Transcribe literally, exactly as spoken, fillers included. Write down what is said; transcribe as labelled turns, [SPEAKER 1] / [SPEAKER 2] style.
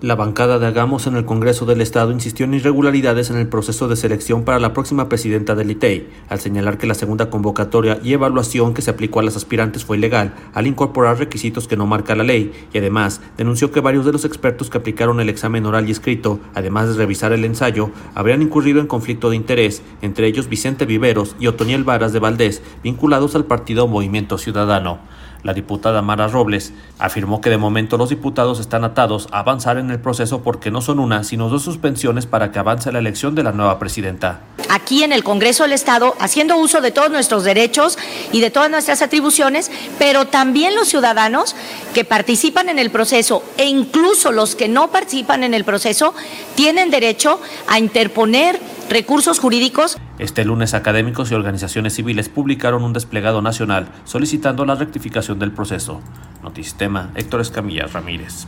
[SPEAKER 1] La bancada de Hagamos en el Congreso del Estado insistió en irregularidades en el proceso de selección para la próxima presidenta del I T E I, al señalar que la segunda convocatoria y evaluación que se aplicó a las aspirantes fue ilegal, al incorporar requisitos que no marca la ley, y además denunció que varios de los expertos que aplicaron el examen oral y escrito, además de revisar el ensayo, habrían incurrido en conflicto de interés, entre ellos Vicente Viveros y Otoniel Varas de Valdés, vinculados al partido Movimiento Ciudadano. La diputada Mara Robles afirmó que de momento los diputados están atados a avanzar en el proceso porque no son una, sino dos suspensiones para que avance la elección de la nueva presidenta.
[SPEAKER 2] Aquí en el Congreso del Estado, haciendo uso de todos nuestros derechos y de todas nuestras atribuciones, pero también los ciudadanos que participan en el proceso e incluso los que no participan en el proceso tienen derecho a interponer recursos jurídicos.
[SPEAKER 1] Este lunes, académicos y organizaciones civiles publicaron un desplegado nacional solicitando la rectificación del proceso. Notisistema, Héctor Escamilla Ramírez.